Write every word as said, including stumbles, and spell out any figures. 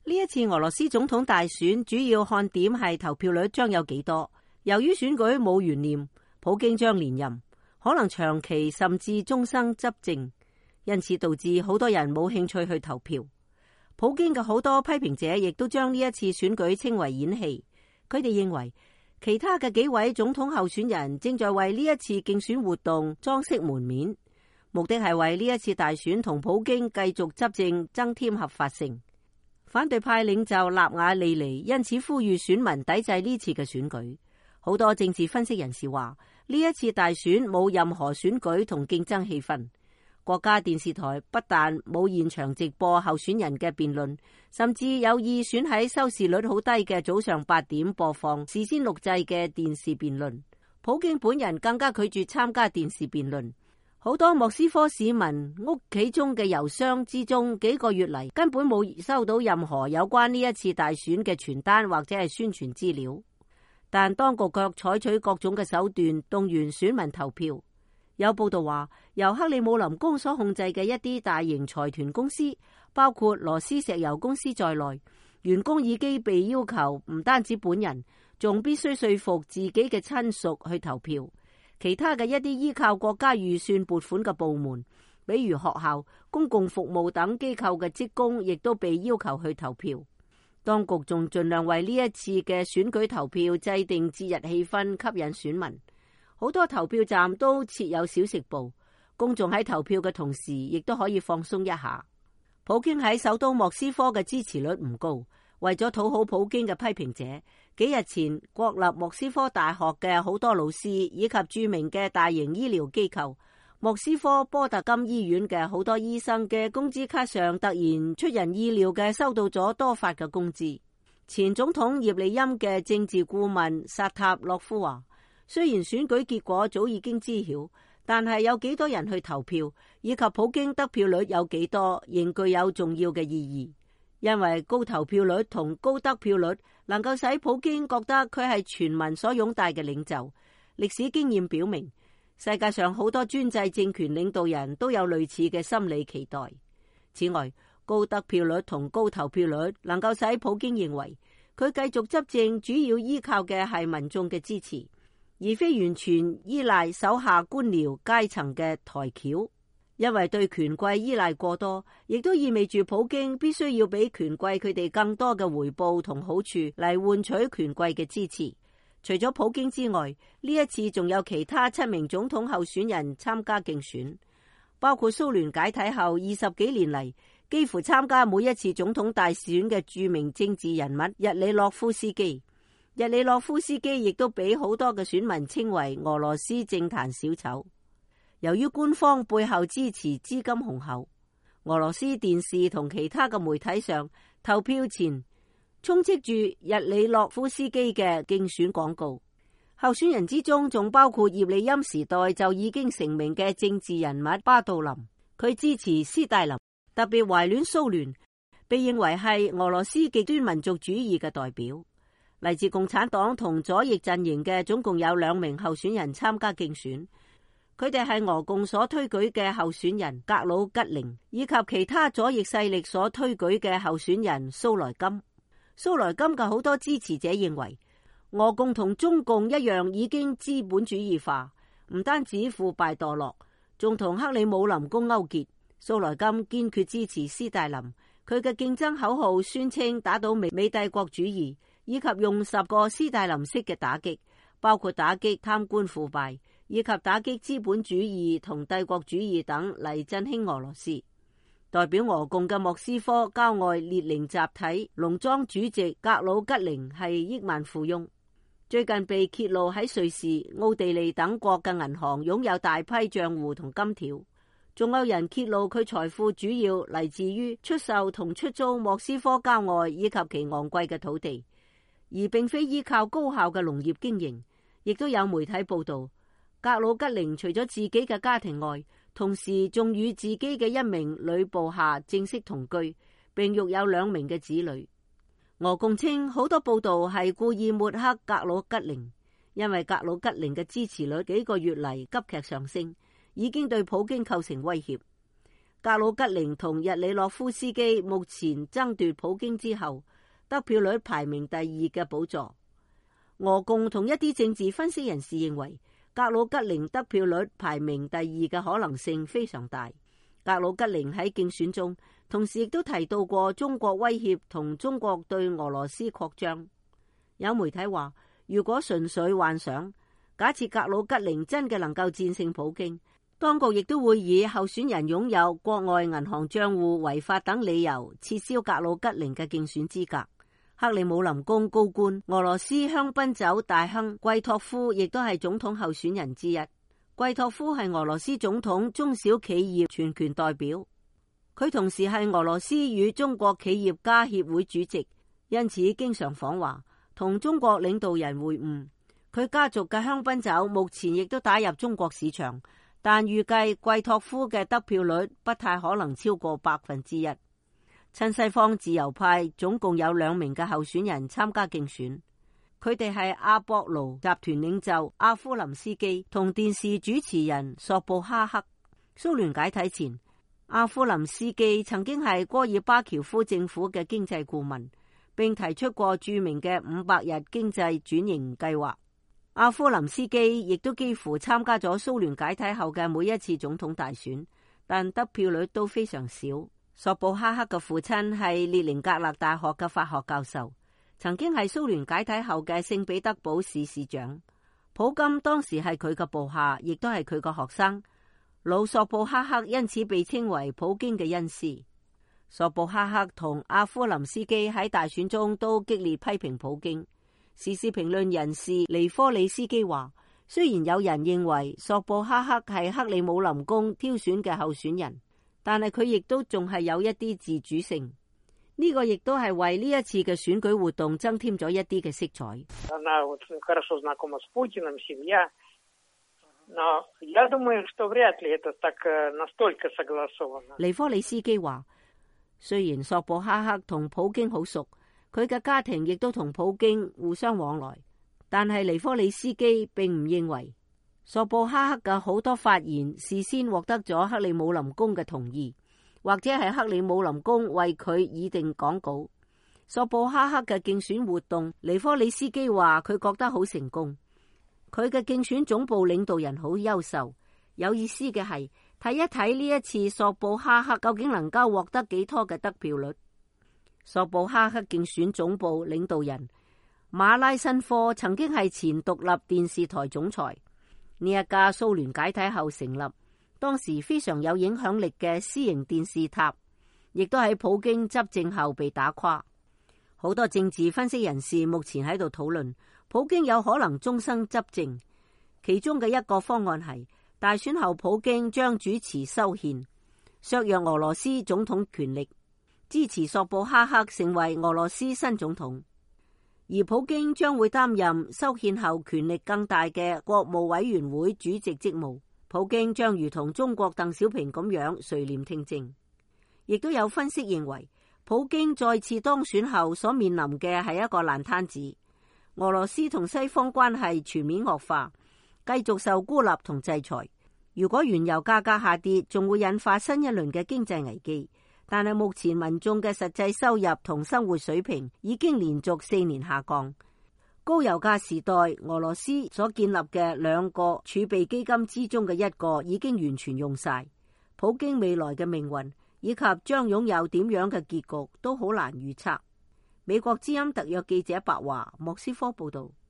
呢一次俄羅斯總統大選主要看點係投票率將有幾多。由於選舉冇懸念，普京將連任，可能長期甚至終生執政，因此導致好多人冇興趣去投票。普京嘅好多批評者亦都將呢一次選舉稱為演戲，佢哋認為其他嘅幾位總統候選人正在為呢一次競選活動裝飾門面，目的係為呢一次大選同普京繼續執政增添合法性。反對派領袖納瓦利尼因此呼籲選民抵制呢次嘅選舉。好多政治分析人士話，呢一次大選冇任何選舉同競爭氣氛。國家電視台不但冇現場直播候選人嘅辯論，甚至有意選喺收視率好低嘅早上八點播放事先錄製嘅電視辯論。普京本人更加拒絕參加電視辯論。好多莫斯科市民屋企中嘅郵箱之中，幾個月嚟根本冇收到任何有關呢一次大選嘅傳單或者係宣傳資料。但當局卻採取各種嘅手段動員選民投票。有報道話，由克里姆林宮所控制嘅一啲大型財團公司，包括羅斯石油公司在內，員工已經被要求唔單止本人，仲必須說服自己嘅親屬去投票。其他嘅一啲依靠國家預算撥款嘅部門，比如學校、公共服務等機構嘅職工，亦都被要求去投票。當局仲盡量為呢一次嘅選舉投票制定節日氣氛，吸引選民。好多投票站都設有小食部，公眾喺投票嘅同時，亦都可以放鬆一下。普京喺首都莫斯科嘅支持率唔高，為咗討好普京嘅批評者，幾日前國立莫斯科大學嘅好多老師以及著名嘅大型醫療機構莫斯科波特金醫院嘅好多醫生嘅工資卡上，突然出人意料嘅收到咗多發嘅工資。前總統葉利欽嘅政治顧問薩塔洛夫話，雖然選舉結果早已經知曉，但係有幾多人去投票，以及普京得票率有幾多，仍具有重要嘅意義。因為高投票率同高得票率能夠使普京覺得佢係全民所擁戴嘅領袖。歷史經驗表明，世界上好多專制政權領導人都有類似嘅心理期待。此外，高得票率同高投票率能夠使普京認為佢繼續執政主要依靠嘅係民眾嘅支持，而非完全依賴手下官僚階層嘅抬轎。因為對權貴依賴過多，亦都意味住普京必須要俾權貴佢哋更多嘅回報同好處嚟換取權貴嘅支持。除咗普京之外，呢一次仲有其他七名總統候選人參加競選，包括蘇聯解體後二十幾年嚟幾乎參加每一次總統大選嘅著名政治人物日里諾夫斯基。日里諾夫斯基亦都俾好多嘅選民稱為俄羅斯政壇小丑。由於官方背後支持資金雄厚，俄羅斯電視同其他嘅媒體上投票前充斥住日里諾夫斯基嘅競選廣告。候選人之中仲包括葉利欽時代就已經成名嘅政治人物巴杜林，佢支持斯大林，特別懷戀蘇聯，被認為係俄羅斯極端民族主義嘅代表。嚟自共產黨同左翼陣營嘅總共有兩名候選人參加競選。佢哋係俄共所推舉嘅候選人格魯吉寧，以及其他左翼勢力所推舉嘅候選人蘇萊金。蘇萊金嘅好多支持者認為，俄共同中共一樣已經資本主義化，唔單止腐敗墮落，仲同克里姆林宮勾結。蘇萊金堅決支持斯大林，佢嘅競爭口號宣稱打倒美美帝國主義，以及用十個斯大林式嘅打擊，包括打擊貪官腐敗，以及打擊資本主義同帝國主義等嚟振興俄羅斯。代表俄共嘅莫斯科郊外列寧集體農莊主席格魯吉寧係億萬富翁，最近被揭露喺瑞士、奧地利等國嘅銀行擁有大批賬戶同金條，仲有人揭露佢財富主要嚟自於出售同出租莫斯科郊外以及其昂貴嘅土地，而並非依靠高效嘅農業經營。亦都有媒體報道，格魯吉寧除咗自己嘅家庭外，同時仲與自己嘅一名女部下正式同居，並育有兩名嘅子女。俄共稱好多報道係故意抹黑格魯吉寧，因為格魯吉寧嘅支持率幾個月嚟急劇上升，已經對普京構成威脅。 格魯吉寧同日里諾夫斯基目前爭奪普京之後得票率排名第二嘅寶座。俄共同一啲政治分析人士認為，格魯吉寧得票率排名第二嘅可能性非常大。格魯吉寧喺競選中同時亦都提到過中國威脅同中國對俄羅斯擴張。有媒體話，如果純粹幻想，假設格魯吉寧真嘅能夠戰勝普京，當局亦都會以候選人擁有國外銀行賬戶違法等理由撤銷格魯吉寧嘅競選資格。克里姆林宮高官俄羅斯香檳酒大亨季托夫亦都係總統候選人之一。季托夫係俄羅斯總統中小企業全權代表，佢同時係俄羅斯與中國企業家協會主席，因此經常訪華同中國領導人會晤。佢家族嘅香檳酒目前亦都打入中國市場，但預計季托夫嘅得票率不太可能超過百分之一。親西方自由派總共有兩名嘅候選人參加競選，佢哋係阿博盧集團領袖阿夫林斯基同電視主持人索布哈克。蘇聯解體前，阿夫林斯基曾經係戈爾巴喬夫政府嘅經濟顧問，並提出過著名嘅五百日經濟轉型計劃。阿夫林斯基亦都幾乎參加咗蘇聯解體後嘅每一次總統大選，但得票率都非常少。索布哈克嘅父親係列寧格勒大學嘅法學教授，曾經係蘇聯解體後嘅聖彼得堡市市長。普金當時係佢嘅部下，亦都係佢嘅學生。老索布哈克因此被稱為普京嘅恩師。索布哈克同阿夫林斯基喺大選中都激烈批評普京。時事評論人士尼科里斯基話，雖然有人認為索布哈克係克里姆林宮挑選嘅候選人，但係佢亦都仲係有一啲自主性，呢、這個亦都係為呢一次嘅選舉活動增添咗一啲嘅色彩。尼科里斯基話，雖然索布哈克同普京好熟，佢嘅家庭亦都同普京互相往來，但係尼科里斯基並唔認為索布哈克嘅好多發言事先獲得咗克里姆林宮嘅同意，或者係克里姆林宮為佢擬定講稿。索布哈克嘅競選活動，尼科里斯基話佢覺得好成功，佢嘅競選總部領導人好優秀。有意思嘅係睇一睇呢一次索布哈克究竟能夠獲得幾多嘅得票率。索布哈克競選總部領導人馬拉申科曾經係前獨立電視台總裁。呢一家蘇聯解體後成立，當時非常有影響力嘅私營電視塔，亦都喺普京執政後被打垮。好多政治分析人士目前喺度討論，普京有可能終生執政。其中嘅一個方案係大選後普京將主持修憲，削弱俄羅斯總統權力，支持索布哈克成為俄羅斯新總統。而普京將會擔任修憲後權力更大嘅國務委員會主席職務。普京將如同中國鄧小平咁樣垂簾聽政。亦都有分析認為，普京再次當選後所面臨嘅係一個爛攤子。俄羅斯同西方關係全面惡化，繼續受孤立同制裁。如果原油價格下跌，仲會引發新一輪嘅經濟危機。但係目前民眾嘅實際收入同生活水平已經連續四年下降。高油價時代，俄羅斯所建立嘅兩個儲備基金之中嘅一個已經完全用晒。普京未來嘅命運以及將擁有點樣嘅結局都好難預測。美國之音特約記者白華莫斯科報道。